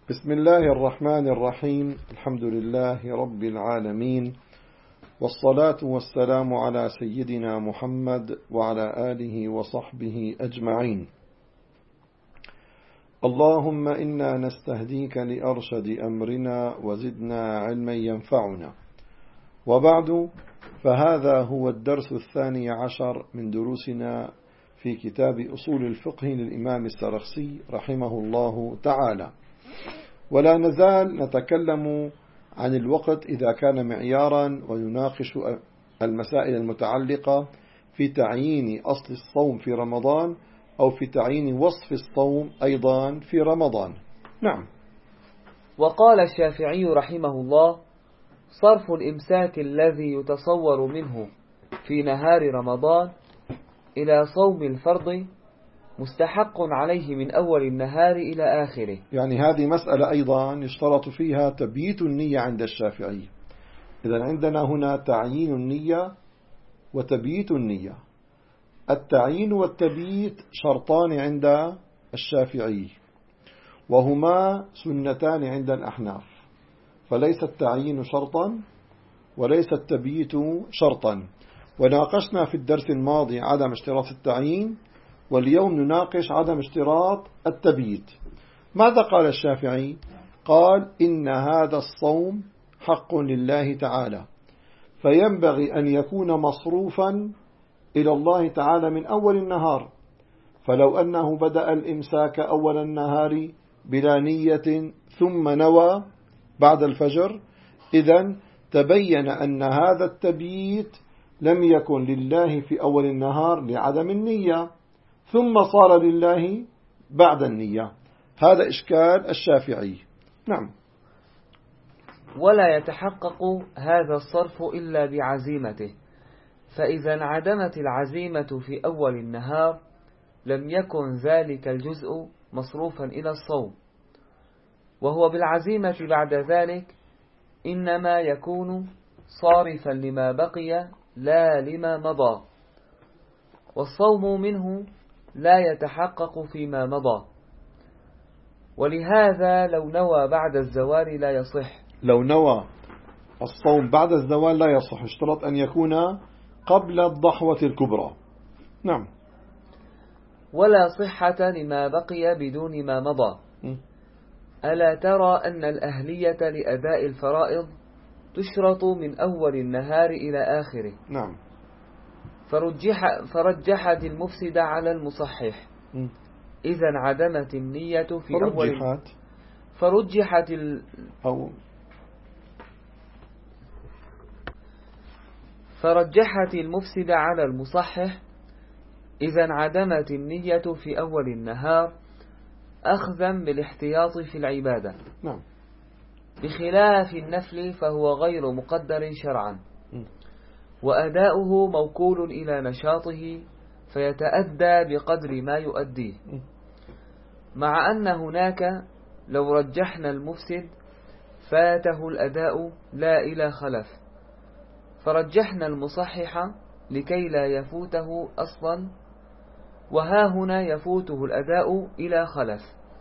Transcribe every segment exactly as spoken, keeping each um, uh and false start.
بسم الله الرحمن الرحيم. الحمد لله رب العالمين، والصلاة والسلام على سيدنا محمد وعلى آله وصحبه أجمعين. اللهم إنا نستهديك لأرشد أمرنا وزدنا علما ينفعنا. وبعد، فهذا هو الدرس الثاني عشر من دروسنا في كتاب أصول الفقه للإمام السرخسي رحمه الله تعالى، ولا نزال نتكلم عن الوقت إذا كان معيارا، ونناقش المسائل المتعلقة في تعيين أصل الصوم في رمضان أو في تعيين وصف الصوم أيضا في رمضان. نعم. وقال الشافعي رحمه الله: صرف الإمساك الذي يتصور منه في نهار رمضان إلى صوم الفرض مستحق عليه من أول النهار إلى آخره. يعني هذه مسألة أيضا يشترط فيها تبييت النية عند الشافعي. إذن عندنا هنا تعيين النية وتبييت النية. التعيين والتبييت شرطان عند الشافعي، وهما سنتان عند الأحناف، فليس التعيين شرطا وليس التبييت شرطا. وناقشنا في الدرس الماضي عدم اشتراط التعيين، واليوم نناقش عدم اشتراط التبييت. ماذا قال الشافعي؟ قال: إن هذا الصوم حق لله تعالى، فينبغي أن يكون مصروفا إلى الله تعالى من أول النهار، فلو أنه بدأ الإمساك أول النهار بلا نية ثم نوى بعد الفجر، إذن تبين أن هذا التبييت لم يكن لله في أول النهار لعدم النية، ثم صار لله بعد النية. هذا إشكال الشافعي. نعم. ولا يتحقق هذا الصرف إلا بعزيمته، فإذا انعدمت العزيمة في أول النهار لم يكن ذلك الجزء مصروفا إلى الصوم، وهو بالعزيمة بعد ذلك إنما يكون صارفا لما بقي لا لما مضى، والصوم منه لا يتحقق فيما مضى. ولهذا لو نوى بعد الزوال لا يصح. لو نوى الصوم بعد الزوال لا يصح، اشترط أن يكون قبل الضحوة الكبرى. نعم. ولا صحة لما بقي بدون ما مضى. م. ألا ترى أن الأهلية لأداء الفرائض تشرط من أول النهار إلى آخره؟ نعم. فرجح فرجحت المفسد على المصحح، إذا انعدمت النية في فرجحت أول فرجحت ال... أو فرجحت المفسد على المصحح إذا انعدمت النية في أول النهار، أخذا بالاحتياط في العبادة. نعم. بخلاف النفل فهو غير مقدر شرعا، م. وأداؤه موكول إلى نشاطه فيتأدى بقدر ما يؤديه، مع أن هناك لو رجحنا المفسد فاته الأداء لا إلى خلف، فرجحنا المصحح لكي لا يفوته أصلا، وها هنا يفوته الأداء إلى خلف.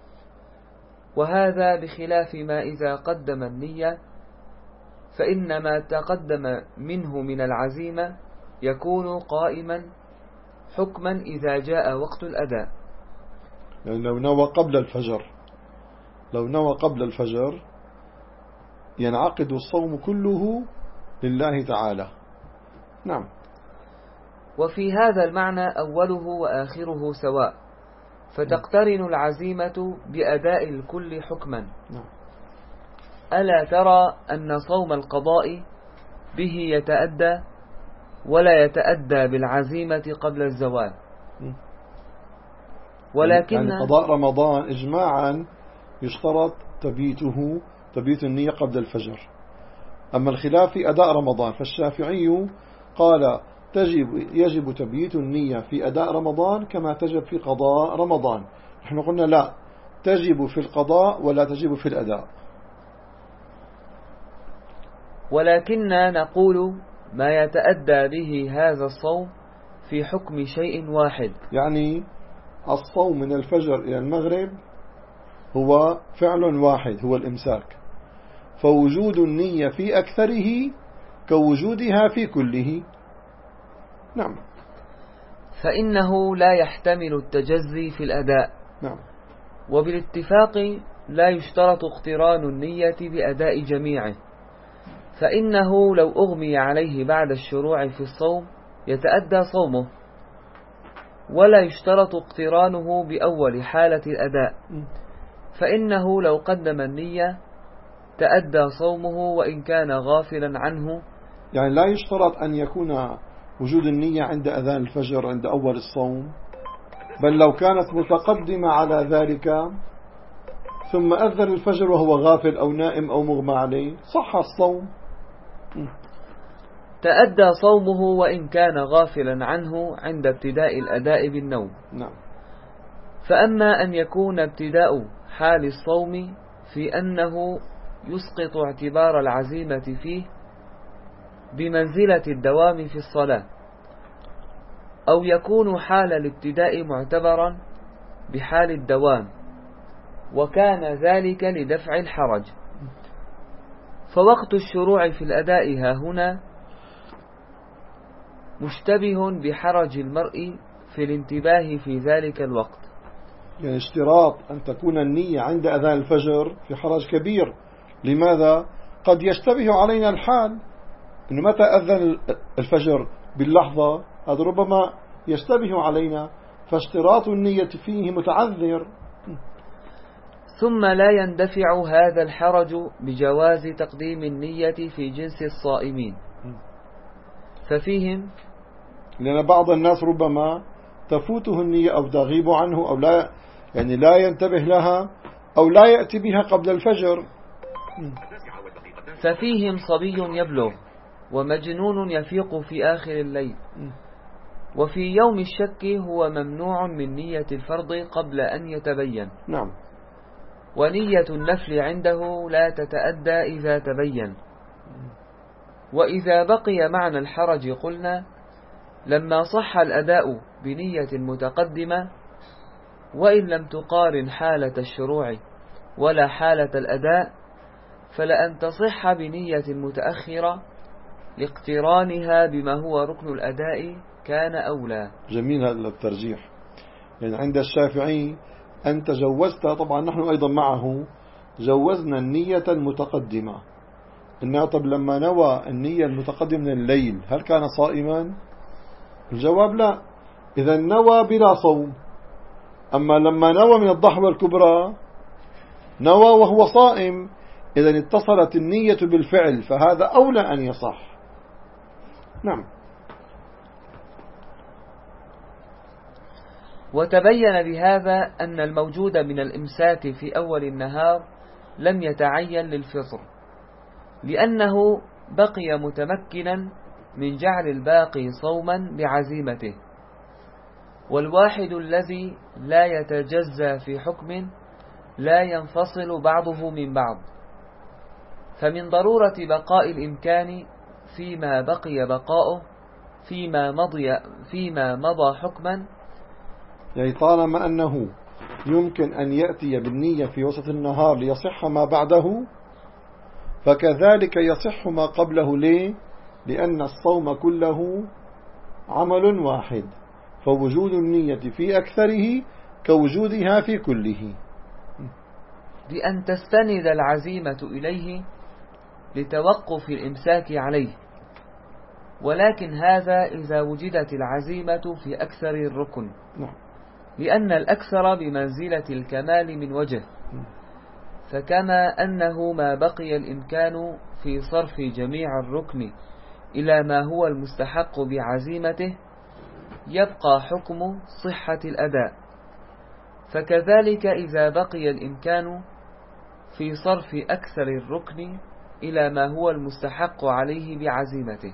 وهذا بخلاف ما إذا قدم النية، فإن ما تقدم منه من العزيمة يكون قائما حكما إذا جاء وقت الأداء. يعني لو نوى قبل الفجر لو نوى قبل الفجر ينعقد الصوم كله لله تعالى. نعم. وفي هذا المعنى أوله وآخره سواء، فتقترن العزيمة بأداء الكل حكما. نعم. ألا ترى أن صوم القضاء به يتأدى ولا يتأدى بالعزيمة قبل الزوال؟ ولكن يعني قضاء رمضان إجماعا يشترط تبيته تبيت النية قبل الفجر. أما الخلاف في أداء رمضان، فالشافعي قال تجب يجب تبييت النية في أداء رمضان كما تجب في قضاء رمضان. نحن قلنا لا، تجب في القضاء ولا تجب في الأداء. ولكننا نقول ما يتأدى به هذا الصوم في حكم شيء واحد. يعني الصوم من الفجر إلى المغرب هو فعل واحد هو الإمساك، فوجود النية في أكثره كوجودها في كله. نعم. فإنه لا يحتمل التجزي في الأداء. نعم. وبالاتفاق لا يشترط اقتران النية بأداء جميعه، فإنه لو أغمي عليه بعد الشروع في الصوم يتأدى صومه، ولا يشترط اقترانه بأول حالة الأداء، فإنه لو قدم النية تأدى صومه وإن كان غافلا عنه. يعني لا يشترط أن يكون وجود النية عند أذان الفجر عند أول الصوم، بل لو كانت متقدمة على ذلك ثم أذن الفجر وهو غافل أو نائم أو مغمى عليه صح الصوم. تأدى صومه وإن كان غافلا عنه عند ابتداء الأداء بالنوم. نعم. فأما أن يكون ابتداء حال الصوم في أنه يسقط اعتبار العزيمة فيه بمنزلة الدوام في الصلاة، أو يكون حال الابتداء معتبرا بحال الدوام، وكان ذلك لدفع الحرج، فوقت الشروع في الأداء ها هنا مشتبه بحرج المرء في الانتباه في ذلك الوقت. يعني اشتراط أن تكون النية عند أذان الفجر في حرج كبير. لماذا؟ قد يشتبه علينا الحال إنه متى أذن الفجر باللحظة، هذا ربما يشتبه علينا، فاشتراط النية فيه متعذر. ثم لا يندفع هذا الحرج بجواز تقديم النية في جنس الصائمين، ففيهم لأن بعض الناس ربما تفوته النية أو تغيب عنه أو لا، يعني لا ينتبه لها أو لا يأتي بها قبل الفجر. ففيهم صبي يبلغ ومجنون يفيق في آخر الليل، وفي يوم الشك هو ممنوع من نية الفرض قبل أن يتبين. نعم. ونية النفل عنده لا تتأدى إذا تبين. وإذا بقي معنى الحرج قلنا لما صح الأداء بنية متقدمة، وإن لم تقارن حالة الشروع ولا حالة الأداء، فلأن تصح بنية متأخرة لاقترانها بما هو ركن الأداء كان أولى. جميل هذا الترجيح. يعني عند الشافعي أنت جوزت، طبعا نحن أيضا معه جوزنا النية المتقدمة. إنها طب لما نوى النية المتقدمة من الليل هل كان صائما؟ الجواب لا، إذا نوى بلا صوم. أما لما نوى من الضحوة الكبرى نوى وهو صائم، إذا اتصلت النية بالفعل، فهذا أولى أن يصح. نعم. وتبين بهذا أن الموجود من الإمساك في أول النهار لم يتعين للفطر، لأنه بقي متمكنا من جعل الباقي صوما بعزيمته. والواحد الذي لا يتجزى في حكم لا ينفصل بعضه من بعض، فمن ضرورة بقاء الإمكان فيما بقي بقاؤه فيما مضي, فيما مضى حكما. يعني طالما أنه يمكن أن يأتي بالنية في وسط النهار ليصح ما بعده، فكذلك يصح ما قبله. ليه؟ لأن الصوم كله عمل واحد، فوجود النية في أكثره كوجودها في كله، بأن تستند العزيمة إليه لتوقف الإمساك عليه. ولكن هذا إذا وجدت العزيمة في أكثر الركن، لأن الأكثر بمنزلة الكمال من وجه. فكما أنه ما بقي الإمكان في صرف جميع الركن إلى ما هو المستحق بعزيمته، يبقى حكم صحة الأداء، فكذلك إذا بقي الإمكان في صرف أكثر الركن إلى ما هو المستحق عليه بعزيمته،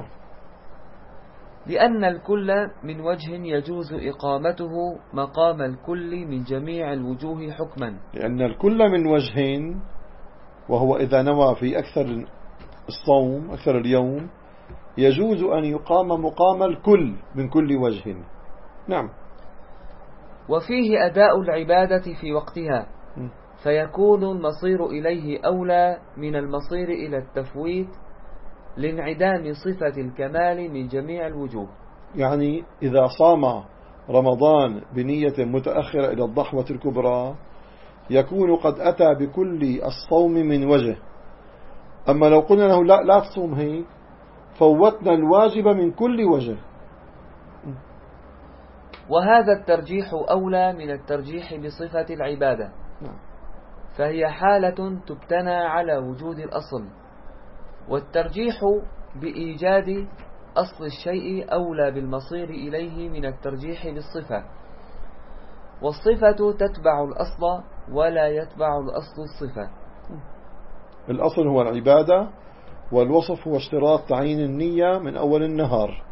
لأن الكل من وجه يجوز إقامته مقام الكل من جميع الوجوه حكما. لأن الكل من وجهين، وهو إذا نوى في أكثر الصوم أكثر اليوم يجوز أن يقام مقام الكل من كل وجه. نعم. وفيه أداء العبادة في وقتها، فيكون المصير إليه أولى من المصير إلى التفويت لانعدام صفة الكمال من جميع الوجوه. يعني إذا صام رمضان بنية متأخرة إلى الضحوة الكبرى يكون قد أتى بكل الصوم من وجه، أما لو قلنا له لا, لا تصوم هيك فوتنا الواجب من كل وجه. وهذا الترجيح أولى من الترجيح بصفة العبادة، فهي حالة تبتنى على وجود الأصل، والترجيح بإيجاد أصل الشيء أولى بالمصير إليه من الترجيح بالصفة، والصفة تتبع الأصل ولا يتبع الأصل الصفة. الأصل هو العبادة، والوصف هو اشتراط تعيين النية من أول النهار.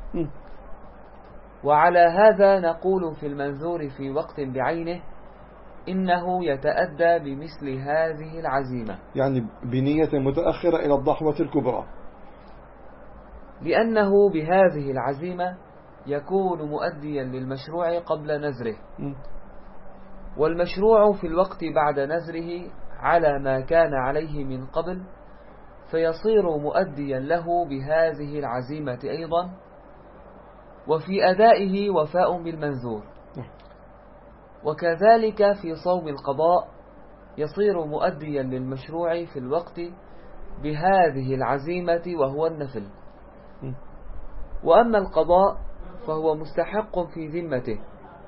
وعلى هذا نقول في المنذور في وقت بعينه إنه يتأدى بمثل هذه العزيمة، يعني بنية متأخرة إلى الضحوة الكبرى، لأنه بهذه العزيمة يكون مؤديا للمشروع قبل نزره، والمشروع في الوقت بعد نزره على ما كان عليه من قبل، فيصير مؤديا له بهذه العزيمة أيضا، وفي أدائه وفاء بالمنذور. وكذلك في صوم القضاء يصير مؤديا للمشروع في الوقت بهذه العزيمة وهو النفل. وأما القضاء فهو مستحق في ذمته،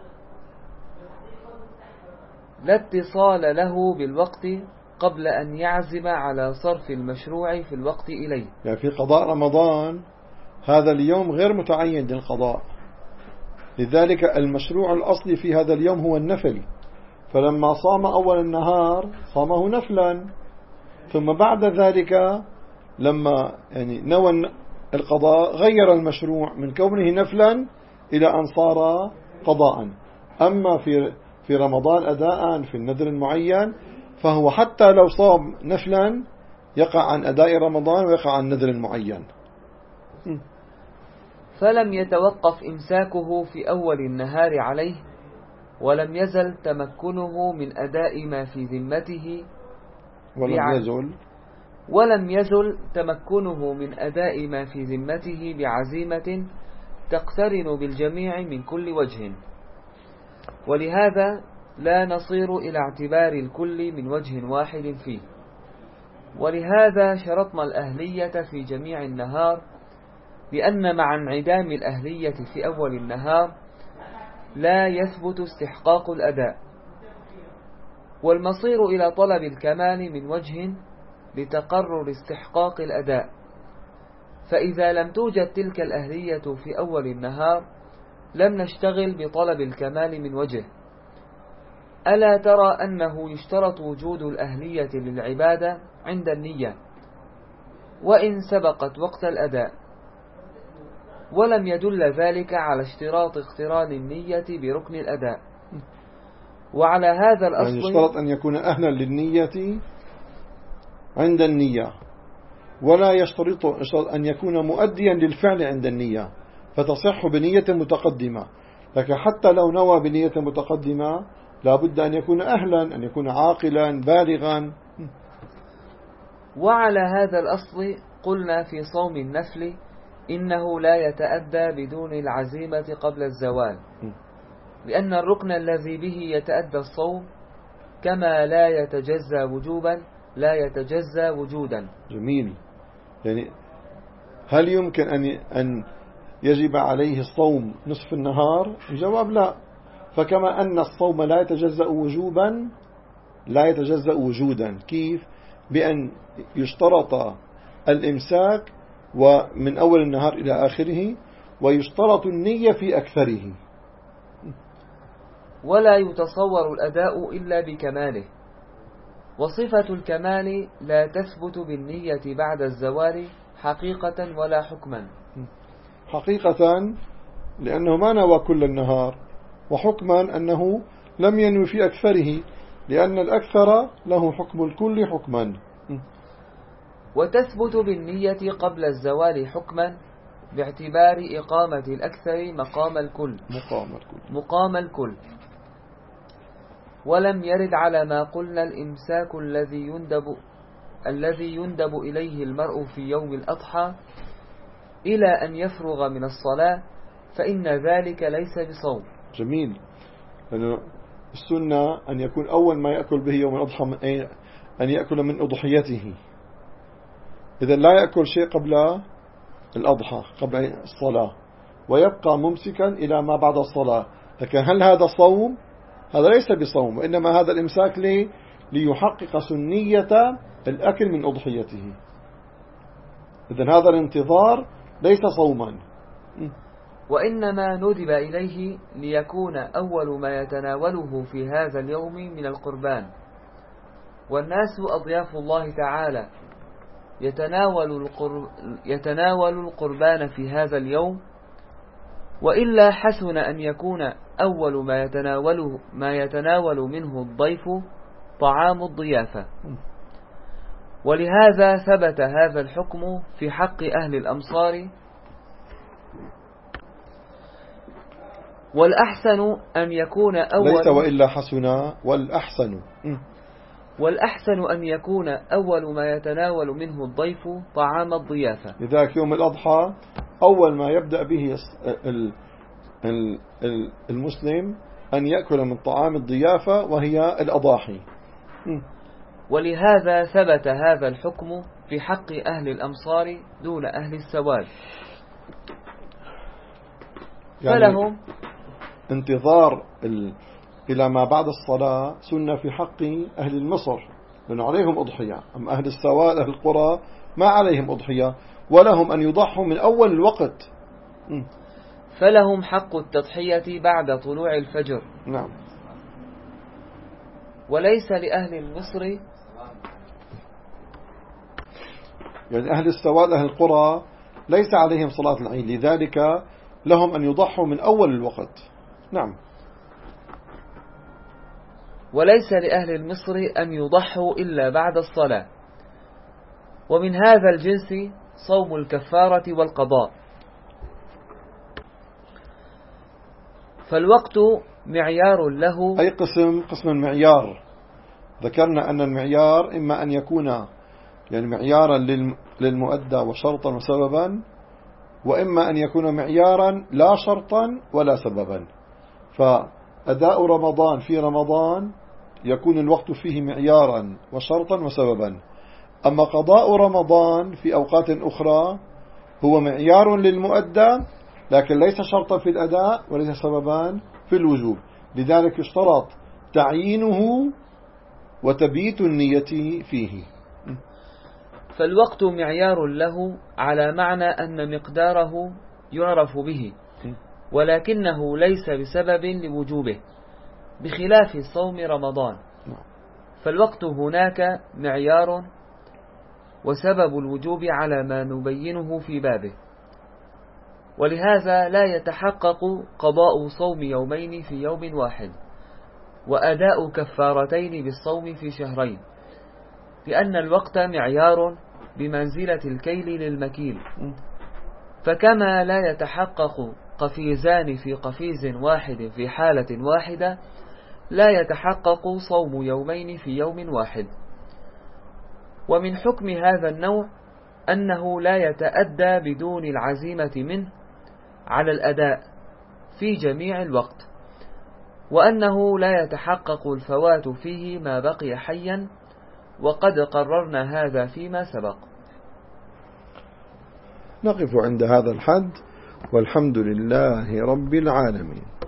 لا اتصال له بالوقت قبل أن يعزم على صرف المشروع في الوقت إليه. يعني في قضاء رمضان هذا اليوم غير متعين للقضاء، لذلك المشروع الأصلي في هذا اليوم هو النفل، فلما صام أول النهار صامه نفلا، ثم بعد ذلك لما يعني نوى القضاء غير المشروع من كونه نفلا إلى أن صار قضاء. أما في في رمضان أداء في النذر المعين فهو حتى لو صام نفلا يقع عن أداء رمضان ويقع عن النذر المعين. فلم يتوقف إمساكه في أول النهار عليه، ولم يزل تمكنه من أداء ما في ذمته ولم يزل ولم يزل تمكنه من أداء ما في ذمته بعزيمة تقترن بالجميع من كل وجه، ولهذا لا نصير إلى اعتبار الكل من وجه واحد فيه. ولهذا شرطنا الأهلية في جميع النهار، لأن مع انعدام الأهلية في أول النهار لا يثبت استحقاق الأداء، والمصير إلى طلب الكمال من وجه لتقرر استحقاق الأداء. فإذا لم توجد تلك الأهلية في أول النهار لم نشتغل بطلب الكمال من وجه. ألا ترى أنه يشترط وجود الأهلية للعبادة عند النية وإن سبقت وقت الأداء، ولم يدل ذلك على اشتراط اقتران النية بركن الأداء. وعلى هذا الأصل يعني يشترط أن يكون أهلا للنية عند النية، ولا يشترط أن يكون مؤديا للفعل عند النية فتصح بنية متقدمة. لكن حتى لو نوى بنية متقدمة لا بد أن يكون أهلا، أن يكون عاقلا بالغا. وعلى هذا الأصل قلنا في صوم النفل إنه لا يتأدى بدون العزيمة قبل الزوال، لأن الركن الذي به يتأدى الصوم كما لا يتجزى وجوبا لا يتجزى وجودا. جميل. يعني هل يمكن أن أن يجب عليه الصوم نصف النهار؟ الجواب لا. فكما أن الصوم لا يتجزأ وجوبا لا يتجزأ وجودا. كيف؟ بأن يشترط الإمساك ومن أول النهار إلى آخره، ويشترط النية في أكثره. ولا يتصور الأداء إلا بكماله، وصفة الكمال لا تثبت بالنية بعد الزوال حقيقة ولا حكما. حقيقة لأنه ما نوى كل النهار، وحكما أنه لم ينوي في أكثره، لأن الأكثر له حكم الكل حكما. وتثبت بالنية قبل الزوال حكما باعتبار إقامة الأكثر مقام الكل مقام الكل, مقام الكل. ولم يرد على ما قلنا الإمساك الذي يندب الذي يندب إليه المرء في يوم الأضحى إلى أن يفرغ من الصلاة، فإن ذلك ليس بصوم. جميل. لأنه السنة أن يكون أول ما يأكل به يوم الأضحى أن يأكل من أضحيته، إذا لا يأكل شيء قبل الأضحى قبل الصلاة، ويبقى ممسكا إلى ما بعد الصلاة. لكن هل هذا صوم؟ هذا ليس بصوم، وإنما هذا الإمساك لي ليحقق سنية الأكل من أضحيته. إذن هذا الانتظار ليس صوما، وإنما ندب إليه ليكون أول ما يتناوله في هذا اليوم من القربان. والناس أضياف الله تعالى يتناول, القرب يتناول القربان في هذا اليوم، وإلا حسن أن يكون أول ما يتناوله ما يتناول منه الضيف طعام الضيافة. ولهذا ثبت هذا الحكم في حق أهل الأمصار. والأحسن أن يكون أول ليس وإلا حسنا، والأحسن والأحسن أن يكون أول ما يتناول منه الضيف طعام الضيافة. لذلك يوم الأضحى أول ما يبدأ به المسلم أن يأكل من طعام الضيافة وهي الأضاحي. ولهذا ثبت هذا الحكم في حق أهل الأمصار دون أهل السواد. يعني فلهم انتظار ال... إلى ما بعد الصلاة سنة في حق أهل المصر، لأن عليهم أضحية. أما أهل السواد أهل القرى ما عليهم أضحية، ولهم أن يضحوا من أول الوقت. م. فلهم حق التضحية بعد طلوع الفجر. نعم. وليس لأهل المصر، يعني أهل السواد أهل القرى ليس عليهم صلاة العيد، لذلك لهم أن يضحوا من أول الوقت. نعم. وليس لأهل المصر أن يضحوا إلا بعد الصلاة. ومن هذا الجنس صوم الكفارة والقضاء. فالوقت معيار له. أي قسم؟ قسم المعيار. ذكرنا أن المعيار إما أن يكون يعني معيارا للمؤدى وشرطا وسببا، وإما أن يكون معيارا لا شرطا ولا سببا. فأداء رمضان في رمضان يكون الوقت فيه معيارا وشرطا وسببا. أما قضاء رمضان في أوقات أخرى هو معيار للمؤدى، لكن ليس شرطا في الأداء وليس سببا في الوجوب. لذلك اشترط تعيينه وتبييت النية فيه. فالوقت معيار له على معنى أن مقداره يعرف به، ولكنه ليس بسبب لوجوبه، بخلاف صوم رمضان. فالوقت هناك معيار وسبب الوجوب على ما نبينه في بابه. ولهذا لا يتحقق قضاء صوم يومين في يوم واحد، وأداء كفارتين بالصوم في شهرين، لأن الوقت معيار بمنزلة الكيل للمكيل. فكما لا يتحقق قفيزان في قفيز واحد في حالة واحدة، لا يتحقق صوم يومين في يوم واحد. ومن حكم هذا النوع أنه لا يتأدى بدون العزيمة منه على الأداء في جميع الوقت، وأنه لا يتحقق الفوات فيه ما بقي حيا، وقد قررنا هذا فيما سبق. نقف عند هذا الحد، والحمد لله رب العالمين.